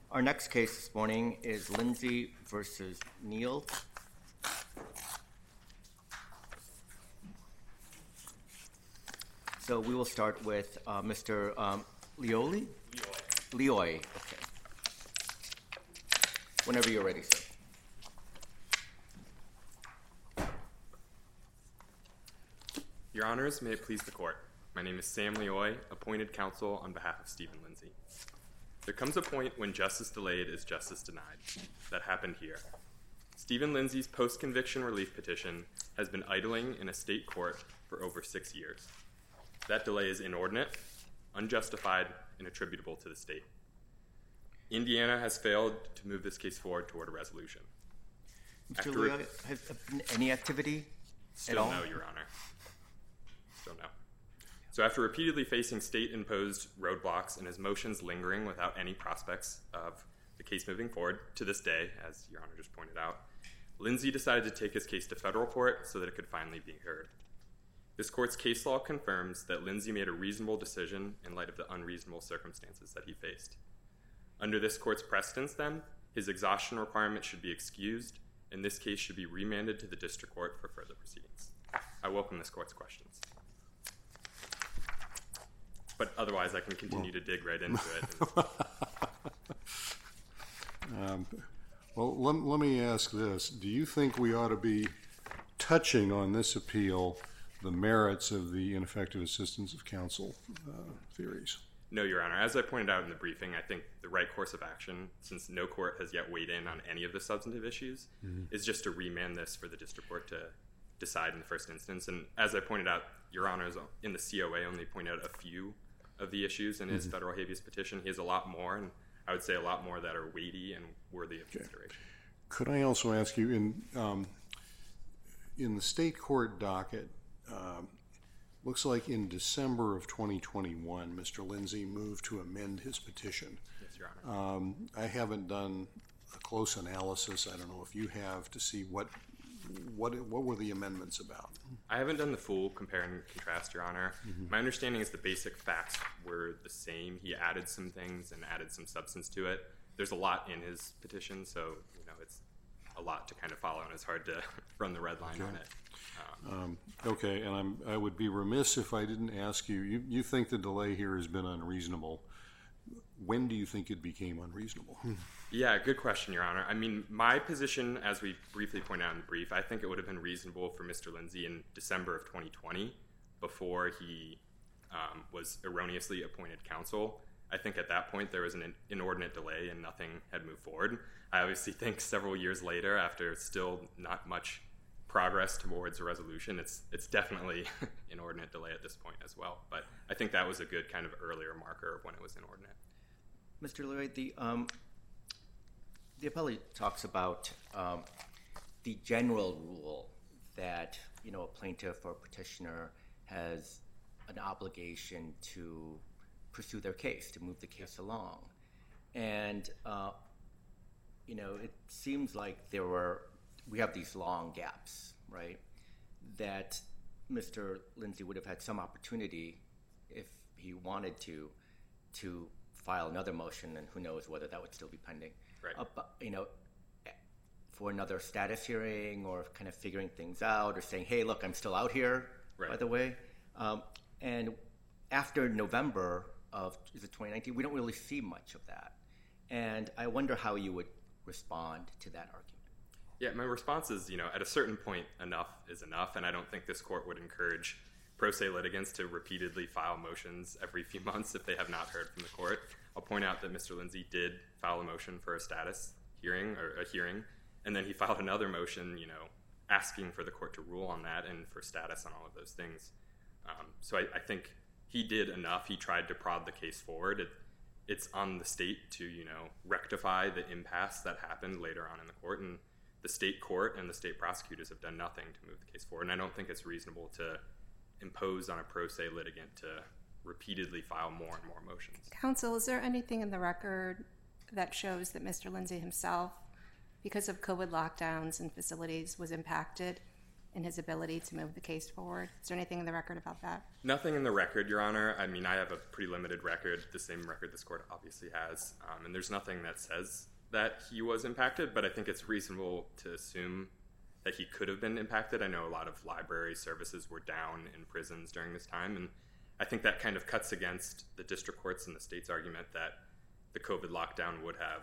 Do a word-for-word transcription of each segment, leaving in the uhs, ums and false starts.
Our next case this morning is Lindsay versus Neal. So we will start with uh, Mister Um, Lioli? Leoy. Leoy, okay. Whenever you're ready, sir. Your Honors, may it please the Court. My name is Sam Leoy, appointed counsel on behalf of Stephen Lindsay. There comes a point when justice delayed is justice denied. That happened here. Stephen Lindsay's post-conviction relief petition has been idling in a state court for over six years. That delay is inordinate, unjustified, and attributable to the state. Indiana has failed to move this case forward toward a resolution. Mister Leoy, has there been any activity Still at all? no, Your Honor. Still no. So after repeatedly facing state-imposed roadblocks and his motions lingering without any prospects of the case moving forward, to this day, as Your Honor just pointed out, Lindsay decided to take his case to federal court so that it could finally be heard. This court's case law confirms that Lindsay made a reasonable decision in light of the unreasonable circumstances that he faced. Under this court's precedence, then, his exhaustion requirement should be excused, and this case should be remanded to the district court for further proceedings. I welcome this court's questions. But otherwise, I can continue to dig right into it. um, well, let, let me ask this. Do you think we ought to be touching on this appeal the merits of the ineffective assistance of counsel uh, theories? No, Your Honor. As I pointed out in the briefing, I think the right course of action, since no court has yet weighed in on any of the substantive issues, mm-hmm. is just to remand this for the district court to decide in the first instance. And as I pointed out, Your Honor, in the C O A only pointed out a few of the issues in his mm-hmm. federal habeas petition. He has a lot more, and I would say a lot more that are weighty and worthy of okay. consideration. Could I also ask you, in um, in the state court docket, um, looks like in December of twenty twenty-one, Mister Lindsay moved to amend his petition. Yes, Your Honor. Um, I haven't done a close analysis. I don't know if you have, to see what what what were the amendments about. I haven't done the full compare and contrast, Your Honor. Mm-hmm. My understanding is the basic facts were the same. He added some things and added some substance to it. There's a lot in his petition, so you know it's a lot to kind of follow, and it's hard to run the red line okay. on it. Um, okay, and I'm, I would be remiss if I didn't ask you, you, you think the delay here has been unreasonable. When do you think it became unreasonable? Yeah, good question, Your Honor. I mean, my position, as we briefly pointed out in the brief, I think it would have been reasonable for Mister Lindsay in December of twenty twenty, before he um, was erroneously appointed counsel. I think at that point there was an inordinate delay and nothing had moved forward. I obviously think several years later, after still not much progress towards a resolution, it's it's definitely inordinate delay at this point as well. But I think that was a good kind of earlier marker of when it was inordinate. Mister Lloyd, the um, the appellate talks about um, the general rule that you know a plaintiff or petitioner has an obligation to pursue their case, to move the case along, and uh, you know it seems like there were. We have these long gaps, right, that Mister Lindsay would have had some opportunity if he wanted to to file another motion, and who knows whether that would still be pending. Right. Uh, but, you know, for another status hearing or kind of figuring things out or saying, hey, look, I'm still out here, right. by the way. Um, and after November of is it twenty nineteen, we don't really see much of that. And I wonder how you would respond to that argument. Yeah, my response is, you know, at a certain point, enough is enough, and I don't think this court would encourage pro se litigants to repeatedly file motions every few months if they have not heard from the court. I'll point out that Mister Lindsay did file a motion for a status hearing, or a hearing, and then he filed another motion, you know, asking for the court to rule on that and for status on all of those things. Um, so I, I think he did enough. He tried to prod the case forward. It, it's on the state to, you know, rectify the impasse that happened later on in the court, and the state court and the state prosecutors have done nothing to move the case forward, and I don't think it's reasonable to impose on a pro se litigant to repeatedly file more and more motions. Counsel, is there anything in the record that shows that Mister Lindsay himself, because of COVID lockdowns and facilities, was impacted in his ability to move the case forward? Is there anything in the record about that? Nothing in the record, Your Honor. I mean, I have a pretty limited record, the same record this court obviously has, um, and there's nothing that says that he was impacted, but I think it's reasonable to assume that he could have been impacted. I know a lot of library services were down in prisons during this time, and I think that kind of cuts against the district courts and the state's argument that the COVID lockdown would have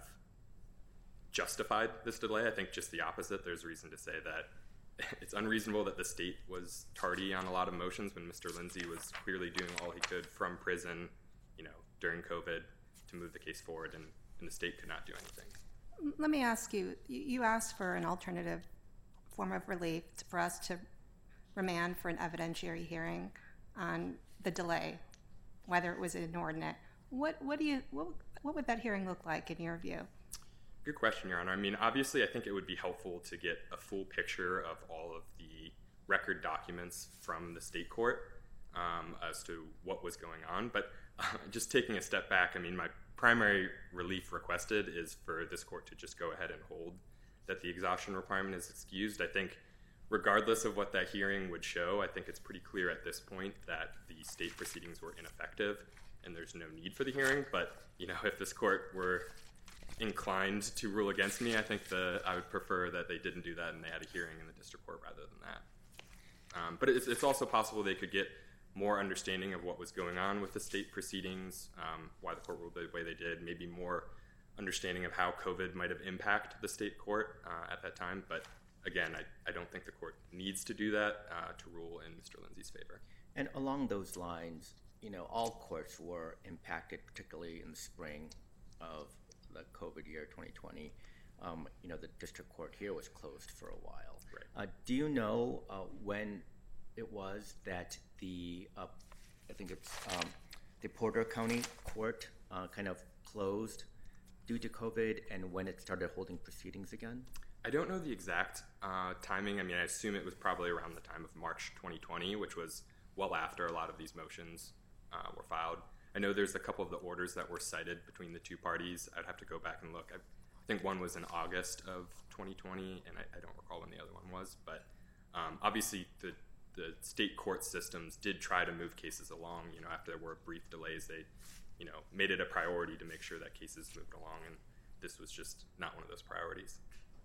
justified this delay. I think just the opposite. There's reason to say that it's unreasonable that the state was tardy on a lot of motions when Mister Lindsay was clearly doing all he could from prison, you know, during COVID to move the case forward, and, and the state could not do anything. Let me ask you, you asked for an alternative form of relief for us to remand for an evidentiary hearing on the delay, whether it was inordinate. What what do you what, what would that hearing look like in your view? Good question, Your Honor. I mean, obviously, I think it would be helpful to get a full picture of all of the record documents from the state court um, as to what was going on. But uh, just taking a step back, I mean, my primary relief requested is for this court to just go ahead and hold that the exhaustion requirement is excused. I think regardless of what that hearing would show, I think it's pretty clear at this point that the state proceedings were ineffective and there's no need for the hearing. But, you know, if this court were inclined to rule against me, I think the I would prefer that they didn't do that and they had a hearing in the district court rather than that. Um, but it's, it's also possible they could get more understanding of what was going on with the state proceedings, um, why the court ruled the way they did, maybe more understanding of how COVID might have impacted the state court uh, at that time. But again, I, I don't think the court needs to do that uh, to rule in Mister Lindsay's favor. And along those lines, you know, all courts were impacted, particularly in the spring of the COVID year twenty twenty. Um, you know, the district court here was closed for a while. Right. Uh, do you know uh, when it was that the, uh, I think it's um, the Porter County Court uh, kind of closed due to COVID, and when it started holding proceedings again? I don't know the exact uh, timing. I mean, I assume it was probably around the time of March twenty twenty, which was well after a lot of these motions uh, were filed. I know there's a couple of the orders that were cited between the two parties. I'd have to go back and look. I think one was in August of twenty twenty, and I, I don't recall when the other one was. But um, obviously, the the state court systems did try to move cases along. You know, after there were brief delays, they, you know, made it a priority to make sure that cases moved along, and this was just not one of those priorities.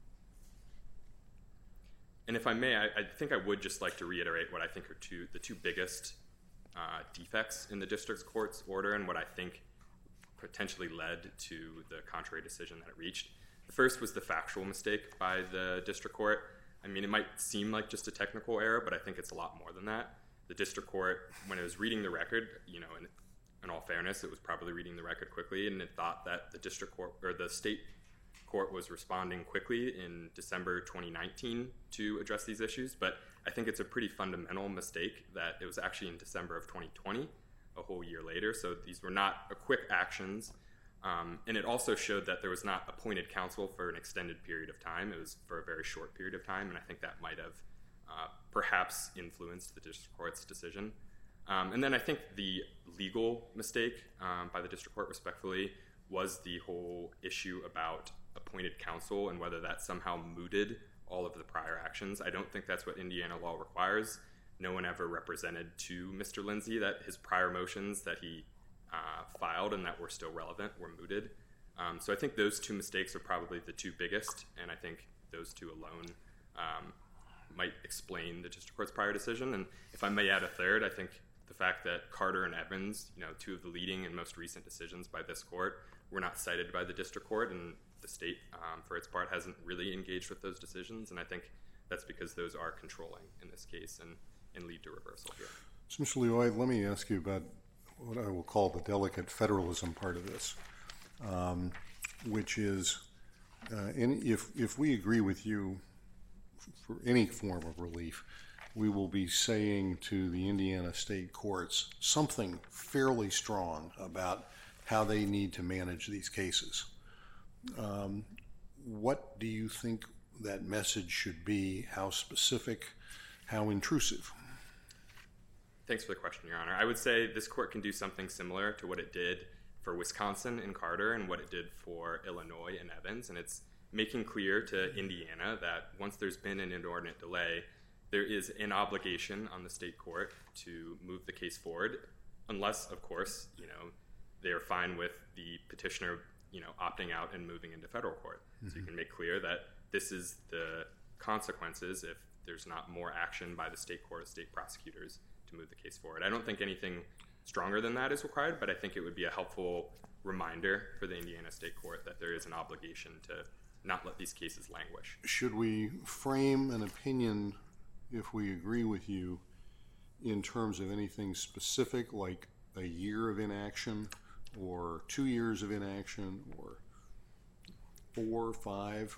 And if I may, I, I think I would just like to reiterate what I think are two the two biggest uh, defects in the district court's order and what I think potentially led to the contrary decision that it reached. The first was the factual mistake by the district court. I mean, it might seem like just a technical error, but I think it's a lot more than that. The district court, when it was reading the record, you know, in, in all fairness, it was probably reading the record quickly, and it thought that the district court or the state court was responding quickly in December twenty nineteen to address these issues. But I think it's a pretty fundamental mistake that it was actually in December of twenty twenty, a whole year later. So these were not a quick actions. Um, and it also showed that there was not appointed counsel for an extended period of time. It was for a very short period of time, and I think that might have uh, perhaps influenced the district court's decision. Um, and then I think the legal mistake um, by the district court, respectfully, was the whole issue about appointed counsel and whether that somehow mooted all of the prior actions. I don't think that's what Indiana law requires. No one ever represented to Mister Lindsay that his prior motions that he Uh, filed and that were still relevant were mooted. Um, so I think those two mistakes are probably the two biggest, and I think those two alone um, might explain the district court's prior decision. And if I may add a third, I think the fact that Carter and Evans, you know, two of the leading and most recent decisions by this court, were not cited by the district court, and the state, um, for its part, hasn't really engaged with those decisions. And I think that's because those are controlling in this case and, and lead to reversal here. So, Mister Lloyd, let me ask you about what I will call the delicate federalism part of this, um, which is, uh, and if if we agree with you for any form of relief, we will be saying to the Indiana state courts something fairly strong about how they need to manage these cases. Um, what do you think that message should be? How specific? How intrusive? Thanks for the question, Your Honor. I would say this court can do something similar to what it did for Wisconsin in Carter and what it did for Illinois in Evans, and it's making clear to Indiana that once there's been an inordinate delay, there is an obligation on the state court to move the case forward, unless, of course, you know, they are fine with the petitioner, you know, opting out and moving into federal court. Mm-hmm. So you can make clear that this is the consequences if there's not more action by the state court or state prosecutors to move the case forward. I don't think anything stronger than that is required, but I think it would be a helpful reminder for the Indiana State Court that there is an obligation to not let these cases languish. Should we frame an opinion, if we agree with you, in terms of anything specific, like a year of inaction, or two years of inaction, or four, five?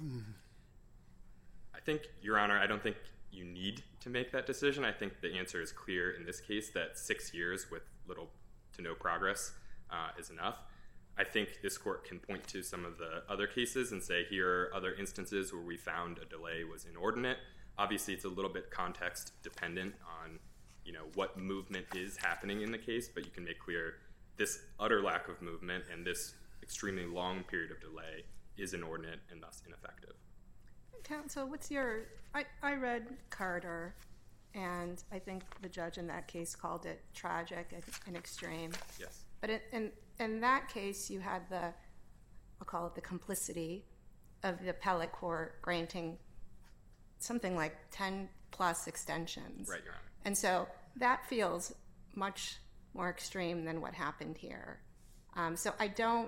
I think, Your Honor, I don't think you need to make that decision. I think the answer is clear in this case that six years with little to no progress uh, is enough. I think this court can point to some of the other cases and say, here are other instances where we found a delay was inordinate. Obviously, it's a little bit context dependent on, you know, what movement is happening in the case, but you can make clear this utter lack of movement and this extremely long period of delay is inordinate and thus ineffective. Counsel, what's your, I, I read Carter, and I think the judge in that case called it tragic and extreme. Yes. But in, in, in that case, you had the, I'll call it the complicity of the appellate court granting something like ten plus extensions. Right, Your Honor. And so that feels much more extreme than what happened here. Um, so I don't,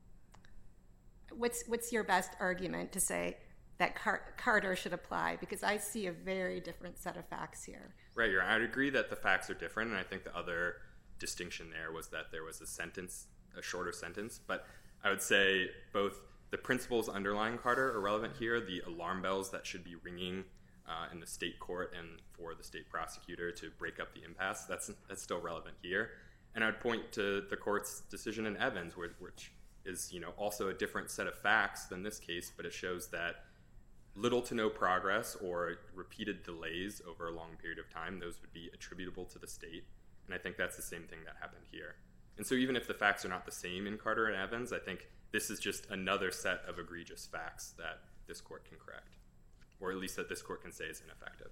what's, what's your best argument to say that Car- Carter should apply? Because I see a very different set of facts here. Right, Your Honor. I'd agree that the facts are different, and I think the other distinction there was that there was a sentence, a shorter sentence. But I would say both the principles underlying Carter are relevant here, the alarm bells that should be ringing uh, in the state court and for the state prosecutor to break up the impasse, that's, that's still relevant here. And I'd point to the court's decision in Evans, which, which is, you know, also a different set of facts than this case, but it shows that little to no progress or repeated delays over a long period of time, those would be attributable to the state. And I think that's the same thing that happened here. And so even if the facts are not the same in Carter and Evans, I think this is just another set of egregious facts that this court can correct, or at least that this court can say is ineffective.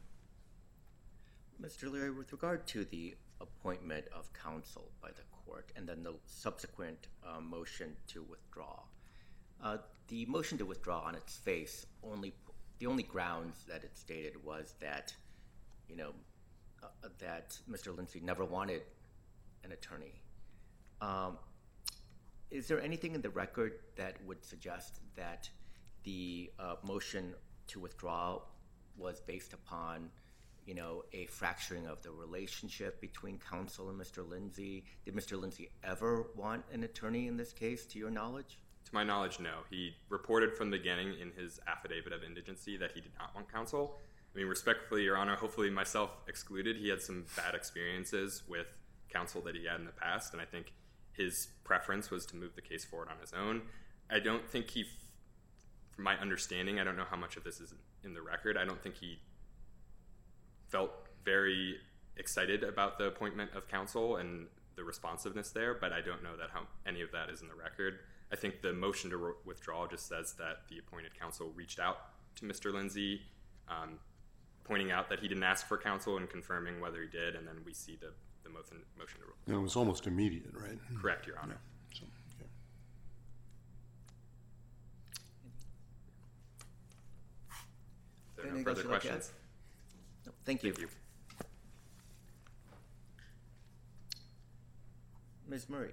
Mister Leary, with regard to the appointment of counsel by the court and then the subsequent uh, motion to withdraw, uh, the motion to withdraw on its face, only the only grounds that it stated was that, you know, uh, that Mister Lindsay never wanted an attorney. Um, is there anything in the record that would suggest that the uh, motion to withdraw was based upon, you know, a fracturing of the relationship between counsel and Mister Lindsay? Did Mister Lindsay ever want an attorney in this case, to your knowledge? To my knowledge, no. He reported from the beginning in his affidavit of indigency that he did not want counsel. I mean, respectfully, Your Honor, hopefully myself excluded, he had some bad experiences with counsel that he had in the past, and I think his preference was to move the case forward on his own. I don't think he, from my understanding, I don't know how much of this is in the record, I don't think he felt very excited about the appointment of counsel and the responsiveness there, but I don't know that how any of that is in the record. I think the motion to re- withdraw just says that the appointed counsel reached out to Mister Lindsay, um, pointing out that he didn't ask for counsel and confirming whether he did, and then we see the, the motion, motion to withdraw. And it was almost immediate, right? Correct, Your Honor. Yeah. So, okay. If there are no Anything further else you'd like to questions? add? No, thank you. Thank you. Miz Murray.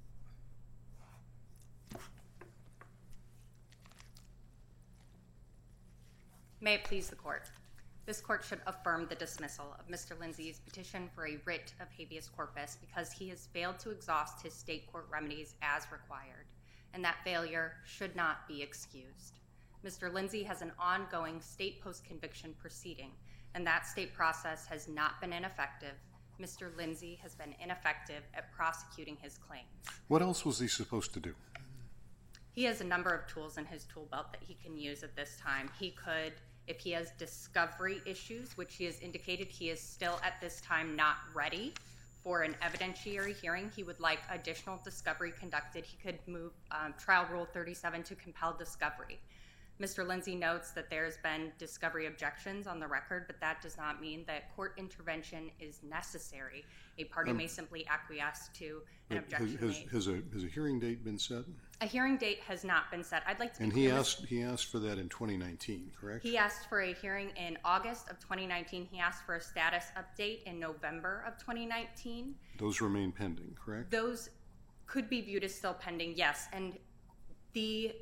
May it please the court. This court should affirm the dismissal of Mister Lindsay's petition for a writ of habeas corpus because he has failed to exhaust his state court remedies as required, and that failure should not be excused. Mister Lindsay has an ongoing state post-conviction proceeding, and that state process has not been ineffective. Mister Lindsay has been ineffective at prosecuting his claims. What else was he supposed to do? He has a number of tools in his tool belt that he can use at this time. He could, if he has discovery issues, which he has indicated he is still at this time not ready for an evidentiary hearing, he would like additional discovery conducted. He could move um, Trial Rule thirty-seven to compel discovery. Mister Lindsay notes that there's been discovery objections on the record, but that does not mean that court intervention is necessary. A party um, may simply acquiesce to an objection has, made. Has a, has a hearing date been set? A hearing date has not been set. I'd like to. And he asked he asked for that in twenty nineteen, correct? He asked for a hearing in August of twenty nineteen. He asked for a status update in November of twenty nineteen. Those remain pending, correct? Those could be viewed as still pending, yes. And the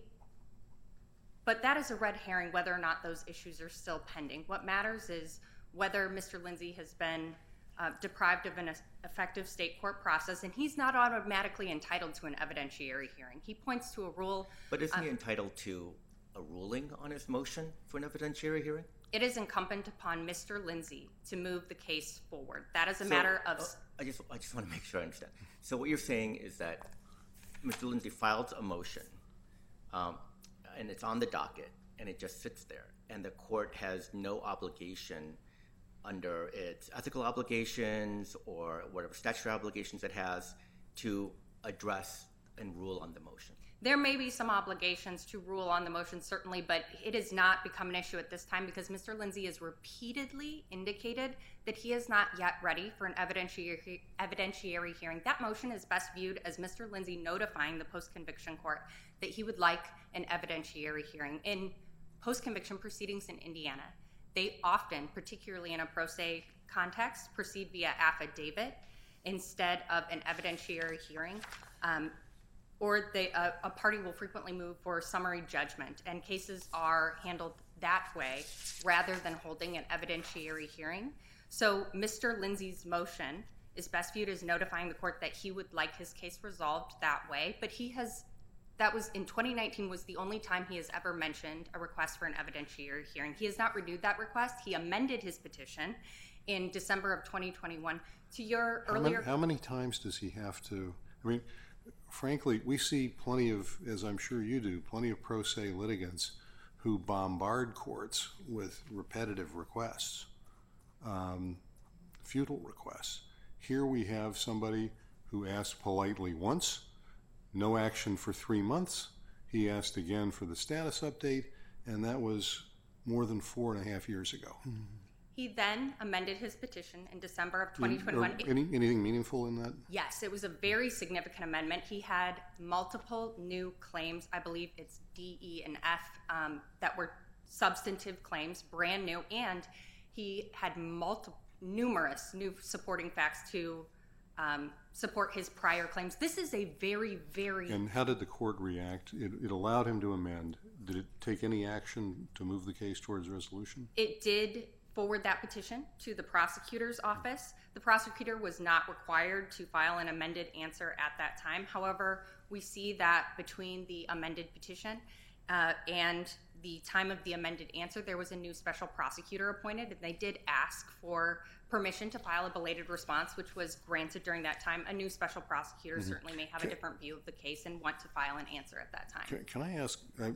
but that is a red herring whether or not those issues are still pending. What matters is whether Mister Lindsay has been uh, deprived of an effective state court process, and he's not automatically entitled to an evidentiary hearing. He points to a rule. But isn't um, he entitled to a ruling on his motion for an evidentiary hearing? It is incumbent upon Mister Lindsay to move the case forward. That is a So, matter of. uh, I just I just want to make sure I understand. So what you're saying is that Mister Lindsay filed a motion, um, and it's on the docket, and it just sits there, and the court has no obligation under its ethical obligations or whatever statutory obligations it has to address and rule on the motion. There may be some obligations to rule on the motion, certainly, but it has not become an issue at this time because Mister Lindsay has repeatedly indicated that he is not yet ready for an evidentiary, evidentiary hearing. That motion is best viewed as Mister Lindsay notifying the post-conviction court that he would like an evidentiary hearing. In post-conviction proceedings in Indiana, they often, particularly in a pro se context, proceed via affidavit instead of an evidentiary hearing. Um, or they, uh, a party will frequently move for summary judgment, and cases are handled that way rather than holding an evidentiary hearing. So Mister Lindsay's motion is best viewed as notifying the court that he would like his case resolved that way, but he has, that was in twenty nineteen was the only time he has ever mentioned a request for an evidentiary hearing. He has not renewed that request. He amended his petition in December of twenty twenty-one. To your how earlier... Many, how many times does he have to, I mean, frankly, we see plenty of, as I'm sure you do, plenty of pro se litigants who bombard courts with repetitive requests, um, futile requests. Here we have somebody who asked politely once, no action for three months. He asked again for the status update, and that was more than four and a half years ago. He then amended his petition in December of twenty twenty-one. Any, anything meaningful in that? Yes, it was a very significant amendment. He had multiple new claims. I believe it's D, E, and F um, that were substantive claims, brand new, and he had multiple, numerous new supporting facts to um, support his prior claims. This is a very, very... And how did the court react? It, it allowed him to amend. Did it take any action to move the case towards resolution? It did forward that petition to the prosecutor's office. The prosecutor was not required to file an amended answer at that time. However, we see that between the amended petition uh, and the time of the amended answer, there was a new special prosecutor appointed, and they did ask for permission to file a belated response, which was granted during that time. A new special prosecutor mm-hmm. certainly may have can, a different view of the case and want to file an answer at that time. Can, can I ask... I,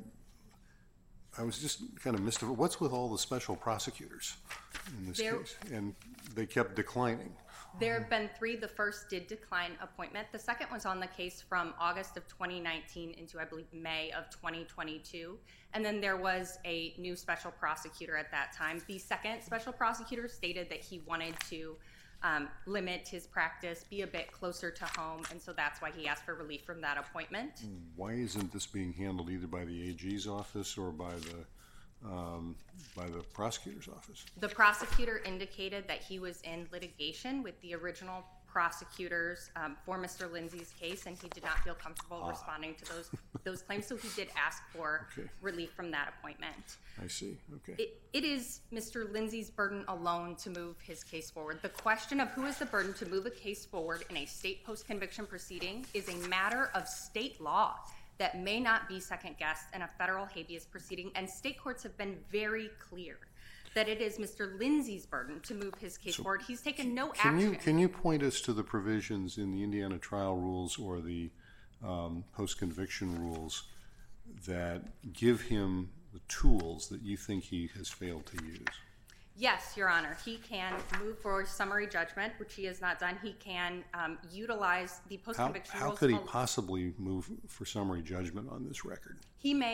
I was just kind of mystified. What's with all the special prosecutors in this there, case? And they kept declining. There have been three. The first did decline appointment. The second was on the case from August of twenty nineteen into, I believe, May of twenty twenty-two. And then there was a new special prosecutor at that time. The second special prosecutor stated that he wanted to um, limit his practice, be a bit closer to home, and so that's why he asked for relief from that appointment. Why isn't this being handled either by the A G's office or by the um, by the prosecutor's office? The prosecutor indicated that he was in litigation with the original prosecutors um, for Mister Lindsay's case, and he did not feel comfortable ah. responding to those those claims, so he did ask for okay. relief from that appointment. I see. Okay. It, it is Mister Lindsay's burden alone to move his case forward. The question of who is the burden to move a case forward in a state post-conviction proceeding is a matter of state law that may not be second-guessed in a federal habeas proceeding, and state courts have been very clear that it is Mister Lindsay's burden to move his case so forward. He's taken no can action. You, can you point us to the provisions in the Indiana trial rules or the um, post-conviction rules that give him the tools that you think he has failed to use? Yes, Your Honor. He can move for summary judgment, which he has not done. He can um, utilize the post-conviction how, rules. How could he possibly move for summary judgment on this record? He may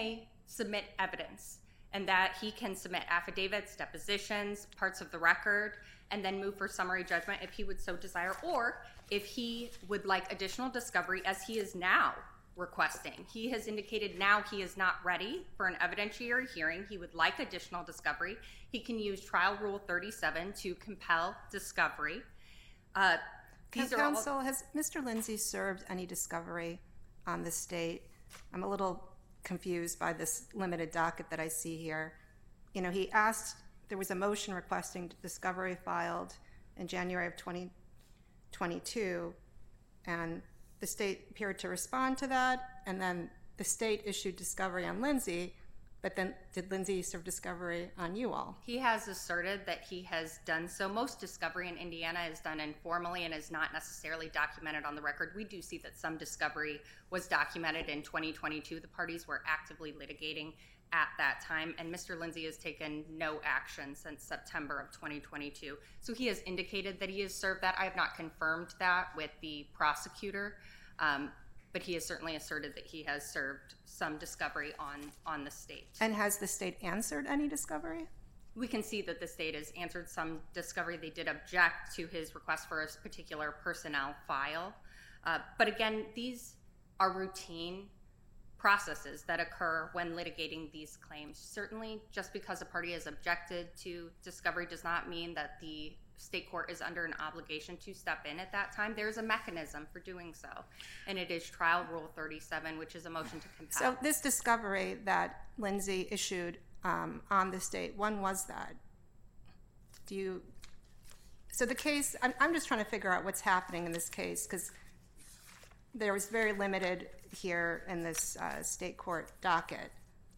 submit evidence, and that he can submit affidavits, depositions, parts of the record, and then move for summary judgment if he would so desire, or if he would like additional discovery, as he is now requesting. He has indicated now he is not ready for an evidentiary hearing. He would like additional discovery. He can use Trial Rule thirty-seven to compel discovery. Uh, these are all- Counsel, has Mister Lindsay served any discovery on the state? I'm a little confused by this limited docket that I see here. You know, he asked, there was a motion requesting discovery filed in January of twenty twenty-two, and the state appeared to respond to that, and then the state issued discovery on Lindsay, but then did Lindsay serve discovery on you all? He has asserted that he has done so. Most discovery in Indiana is done informally and is not necessarily documented on the record. We do see that some discovery was documented in twenty twenty-two. The parties were actively litigating at that time, and Mister Lindsay has taken no action since September of twenty twenty-two. So he has indicated that he has served that. I have not confirmed that with the prosecutor, um, but he has certainly asserted that he has served some discovery on, on the state. And has the state answered any discovery? We can see that the state has answered some discovery. They did object to his request for a particular personnel file. Uh, but again, these are routine processes that occur when litigating these claims. Certainly, just because a party has objected to discovery does not mean that the state court is under an obligation to step in at that time. There's a mechanism for doing so, and it is Trial Rule thirty-seven, which is a motion to compel. So this discovery that Lindsay issued um, on the state, when was that? Do you? So the case, I'm, I'm just trying to figure out what's happening in this case, because there was very limited here in this uh, state court docket.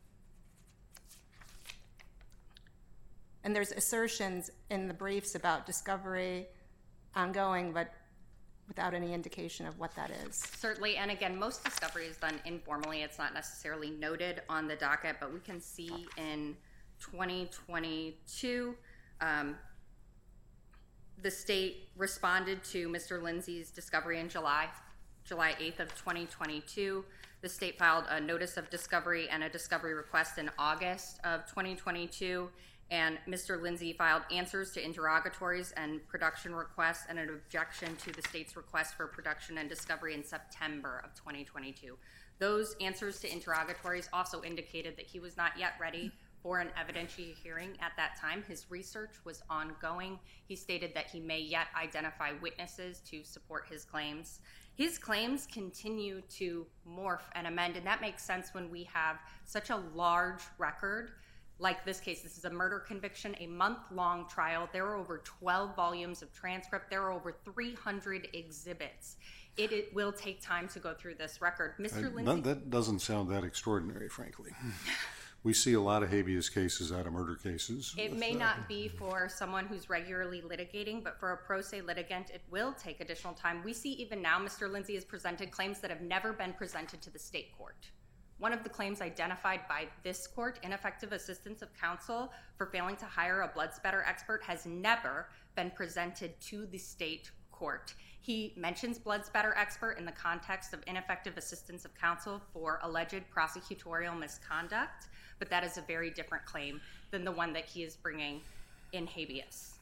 And there's assertions in the briefs about discovery ongoing, but without any indication of what that is. Certainly, and again, most discovery is done informally. It's not necessarily noted on the docket, but we can see in twenty twenty-two, um, the state responded to Mister Lindsay's discovery in July. July eighth of twenty twenty-two. The state filed a notice of discovery and a discovery request in August of twenty twenty-two, and Mister Lindsay filed answers to interrogatories and production requests and an objection to the state's request for production and discovery in September of twenty twenty-two. Those answers to interrogatories also indicated that he was not yet ready for an evidentiary hearing at that time. His research was ongoing. He stated that he may yet identify witnesses to support his claims. His claims continue to morph and amend, and that makes sense when we have such a large record. Like this case, this is a murder conviction, a month-long trial. There are over twelve volumes of transcript. There are over three hundred exhibits. It, it will take time to go through this record. Mister I, Lindsay, that doesn't sound that extraordinary, frankly. We see a lot of habeas cases out of murder cases. It may not be for someone who's regularly litigating, but for a pro se litigant, it will take additional time. We see even now Mister Lindsay has presented claims that have never been presented to the state court. One of the claims identified by this court, ineffective assistance of counsel for failing to hire a blood spatter expert, has never been presented to the state court. He mentions blood spatter expert in the context of ineffective assistance of counsel for alleged prosecutorial misconduct, but that is a very different claim than the one that he is bringing in habeas.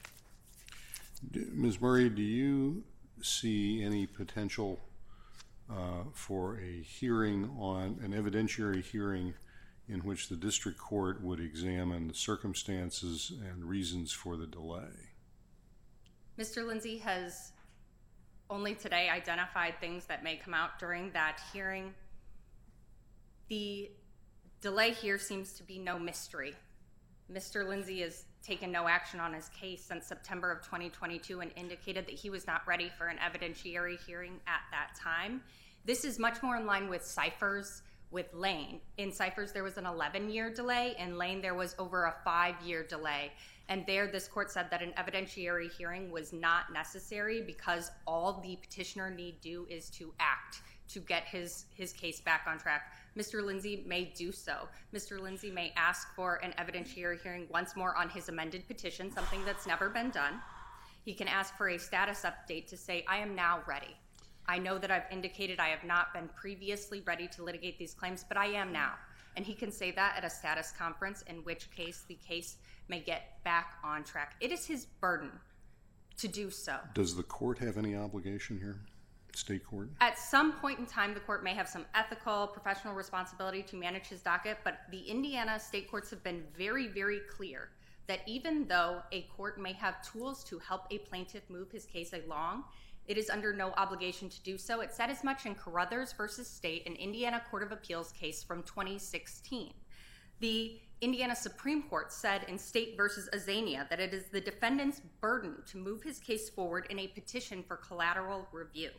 Miz Murray, do you see any potential uh, for a hearing on an evidentiary hearing in which the district court would examine the circumstances and reasons for the delay? Mister Lindsay has only today identified things that may come out during that hearing. The delay here seems to be no mystery. Mister Lindsay has taken no action on his case since September of twenty twenty-two and indicated that he was not ready for an evidentiary hearing at that time. This is much more in line with Cyphers with Lane. In Cyphers, there was an eleven-year delay. In Lane, there was over a five-year delay. And there, this court said that an evidentiary hearing was not necessary because all the petitioner need do is to act to get his, his case back on track. Mister Lindsay may do so. Mister Lindsay may ask for an evidentiary hearing once more on his amended petition, something that's never been done. He can ask for a status update to say, I am now ready. I know that I've indicated I have not been previously ready to litigate these claims, but I am now. and he can say that at a status conference, in which case the case may get back on track. It is his burden to do so. Does the court have any obligation here? State court? At some point in time, the court may have some ethical, professional responsibility to manage his docket, but the Indiana state courts have been very, very clear that even though a court may have tools to help a plaintiff move his case along, it is under no obligation to do so. It said as much in Carruthers versus State, an Indiana Court of Appeals case from twenty sixteen. The Indiana Supreme Court said in State versus Azania that it is the defendant's burden to move his case forward in a petition for collateral review.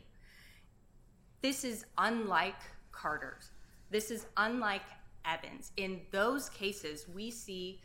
This is unlike Carter's. This is unlike Evans. In those cases, we see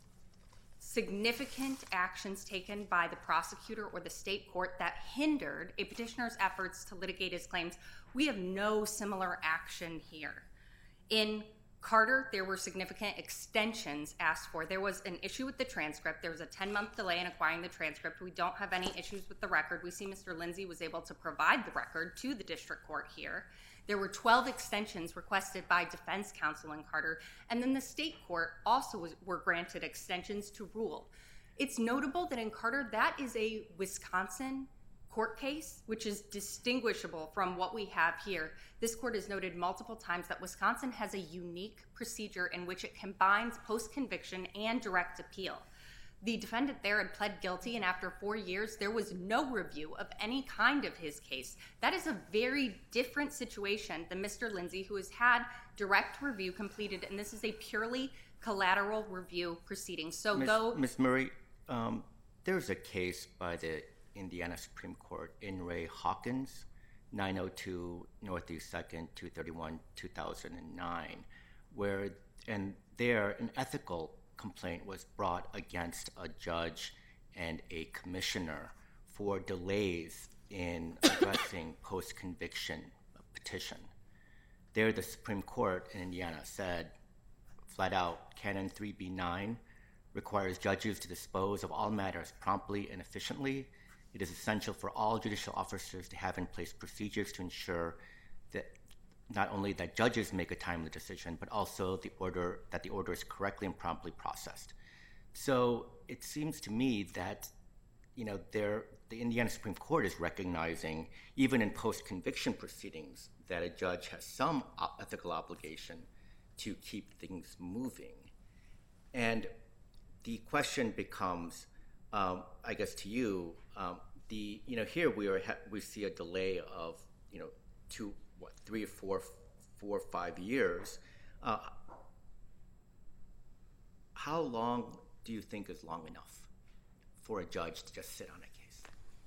significant actions taken by the prosecutor or the state court that hindered a petitioner's efforts to litigate his claims. We have no similar action here. In Carter, there were significant extensions asked for. There was an issue with the transcript. There was a ten-month delay in acquiring the transcript. We don't have any issues with the record. We see Mister Lindsay was able to provide the record to the district court here. There were twelve extensions requested by defense counsel in Carter, and then the state court also was, were granted extensions to rule. It's notable that in Carter, that is a Wisconsin court case, which is distinguishable from what we have here. This court has noted multiple times that Wisconsin has a unique procedure in which it combines post-conviction and direct appeal. The defendant there had pled guilty, and after four years, there was no review of any kind of his case. That is a very different situation than Mister Lindsay, who has had direct review completed, and this is a purely collateral review proceeding. So Miz though... Miz Murray, um, there's a case by the Indiana Supreme Court, In re Hawkins, nine oh two Northeast second, two thirty-one, two thousand nine, where, and there, an ethical complaint was brought against a judge and a commissioner for delays in addressing post-conviction petition. There, the Supreme Court in Indiana said, flat out, Canon three B nine requires judges to dispose of all matters promptly and efficiently. It is essential for all judicial officers to have in place procedures to ensure that not only that judges make a timely decision, but also the order that the order is correctly and promptly processed. So it seems to me that, you know, there, the Indiana Supreme Court is recognizing, even in post-conviction proceedings, that a judge has some ethical obligation to keep things moving. And the question becomes, um, I guess to you, um, the you know here we are ha we see a delay of you know two what three or four four or five years. Uh, how long do you think is long enough for a judge to just sit on a case?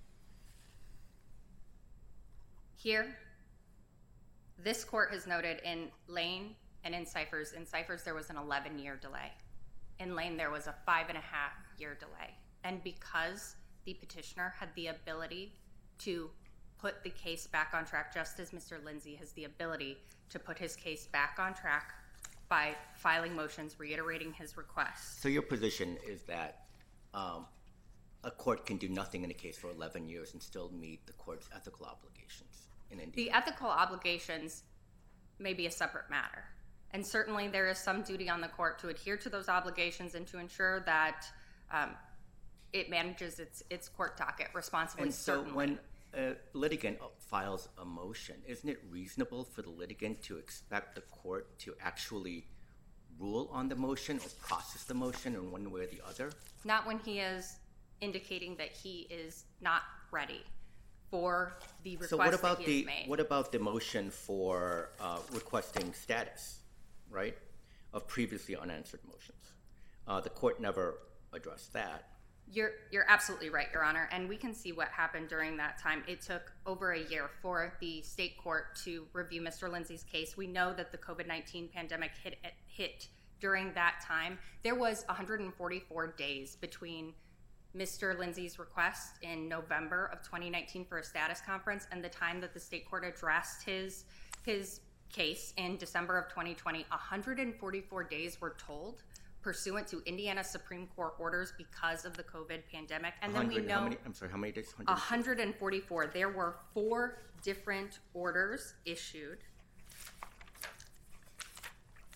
Here, this court has noted in Lane and in Cyphers, in Cyphers there was an eleven year delay. In Lane there was a five and a half year delay. And because the petitioner had the ability to put the case back on track, just as Mister Lindsay has the ability to put his case back on track by filing motions, reiterating his requests. So your position is that um, a court can do nothing in a case for eleven years and still meet the court's ethical obligations in India? The ethical obligations may be a separate matter. And certainly there is some duty on the court to adhere to those obligations and to ensure that um, it manages its, its court docket responsibly. And so certainly. when a litigant files a motion, isn't it reasonable for the litigant to expect the court to actually rule on the motion or process the motion in one way or the other? Not when he is indicating that he is not ready for the request so what about that he the has made. What about the motion for uh, requesting status, right, of previously unanswered motions? Uh, the court never addressed that. You're, you're absolutely right, Your Honor, and we can see what happened during that time. It took over a year for the state court to review Mister Lindsay's case. We know that the COVID nineteen pandemic hit, hit during that time. There was one hundred forty-four days between Mister Lindsay's request in November of twenty nineteen for a status conference and the time that the state court addressed his, his case in December of twenty twenty. one hundred forty-four days were told pursuant to Indiana Supreme Court orders because of the COVID pandemic. And then we know... How many, I'm sorry, how many days? one hundred forty-four. There were four different orders issued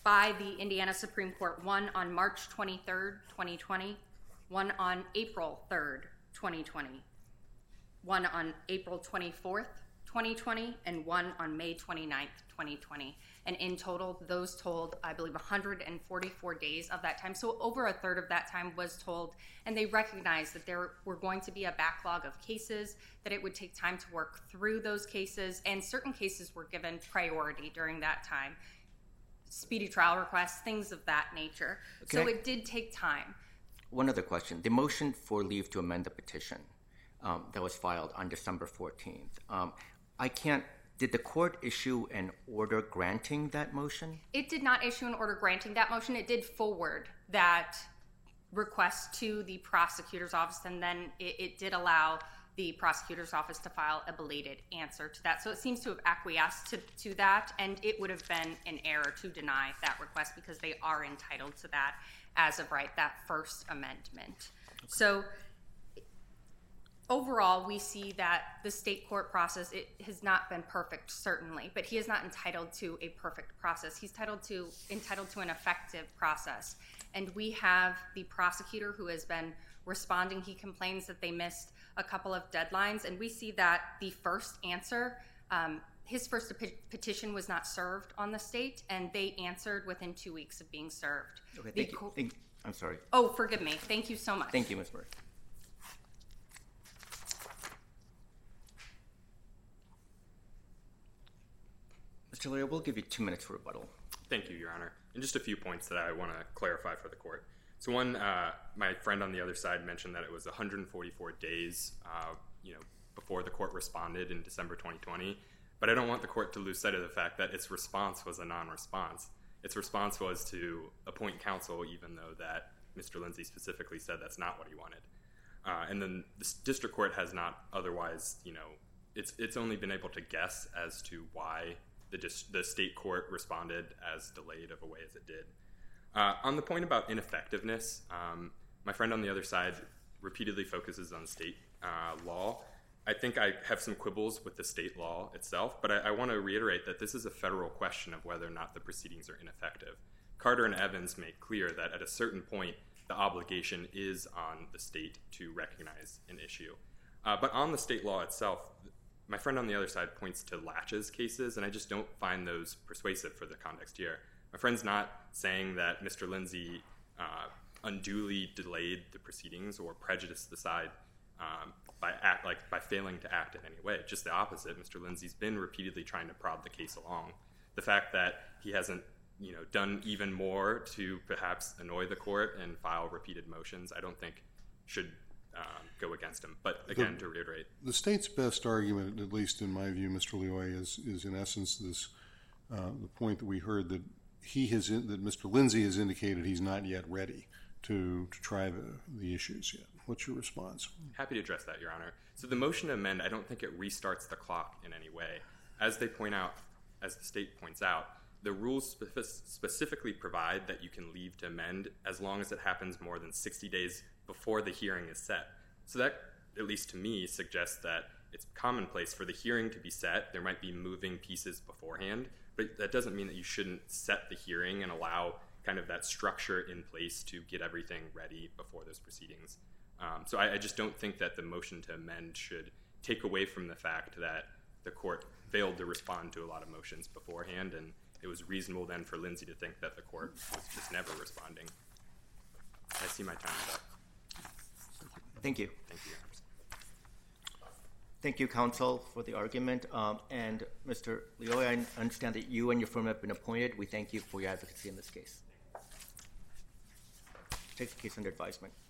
by the Indiana Supreme Court, one on March twenty-third, twenty twenty, one on April third, twenty twenty, one on April twenty-fourth, twenty twenty, and one on May twenty-ninth, twenty twenty. And in total, those told, I believe, one hundred forty-four days of that time. So over a third of that time was told, and they recognized that there were going to be a backlog of cases, that it would take time to work through those cases, and certain cases were given priority during that time. Speedy trial requests, things of that nature. Okay. So it did take time. One other question. The motion for leave to amend the petition um, that was filed on December fourteenth. Um, I can't, did the court issue an order granting that motion? It did not issue an order granting that motion. It did forward that request to the prosecutor's office, and then it, it did allow the prosecutor's office to file a belated answer to that. So it seems to have acquiesced to, to that, and it would have been an error to deny that request because they are entitled to that as of right, that first amendment. Okay. So overall, we see that the state court process, it has not been perfect, certainly, but he is not entitled to a perfect process. He's entitled to, entitled to an effective process. And we have the prosecutor who has been responding. He complains that they missed a couple of deadlines, and we see that the first answer, um, his first petition was not served on the state, and they answered within two weeks of being served. Okay, the thank you. Thank, I'm sorry. Oh, forgive me. Thank you so much. Thank you, Miz Murray. Mister Lawyer, we'll give you two minutes for rebuttal. Thank you, Your Honor. And just a few points that I want to clarify for the court. So one, uh, my friend on the other side mentioned that it was one hundred forty-four days, uh, you know, before the court responded in December twenty twenty. But I don't want the court to lose sight of the fact that its response was a non-response. Its response was to appoint counsel, even though that Mister Lindsay specifically said that's not what he wanted. Uh, and then the district court has not otherwise, you know, it's it's only been able to guess as to why the dis- the state court responded as delayed of a way as it did. Uh, on the point about ineffectiveness, um, my friend on the other side repeatedly focuses on state uh, law. I think I have some quibbles with the state law itself, but I, I want to reiterate that this is a federal question of whether or not the proceedings are ineffective. Carter and Evans make clear that at a certain point, the obligation is on the state to recognize an issue. Uh, but on the state law itself, my friend on the other side points to laches cases, and I just don't find those persuasive for the context here. My friend's not saying that Mister Lindsay uh, unduly delayed the proceedings or prejudiced the side um, by act, like by failing to act in any way. Just the opposite. Mister Lindsay's been repeatedly trying to prod the case along. The fact that he hasn't, you know, done even more to perhaps annoy the court and file repeated motions, I don't think should um, go against him. But again, the, to reiterate, the state's best argument, at least in my view, Mister Leoy, is is in essence this uh, the point that we heard that. He has in, that Mister Lindsay has indicated he's not yet ready to, to try the, the issues yet. What's your response? Happy to address that, Your Honor. So the motion to amend, I don't think it restarts the clock in any way. As they point out, as the state points out, the rules spe- specifically provide that you can leave to amend as long as it happens more than sixty days before the hearing is set. So that, at least to me, suggests that it's commonplace for the hearing to be set. There might be moving pieces beforehand, but that doesn't mean that you shouldn't set the hearing and allow kind of that structure in place to get everything ready before those proceedings. Um, so I, I just don't think that the motion to amend should take away from the fact that the court failed to respond to a lot of motions beforehand, and it was reasonable then for Lindsay to think that the court was just never responding. I see my time is up. Thank you. Thank you, Your Honor. Thank you, counsel, for the argument. Um, and Mister Leoy, I understand that you and your firm have been appointed. We thank you for your advocacy in this case. Take the case under advisement.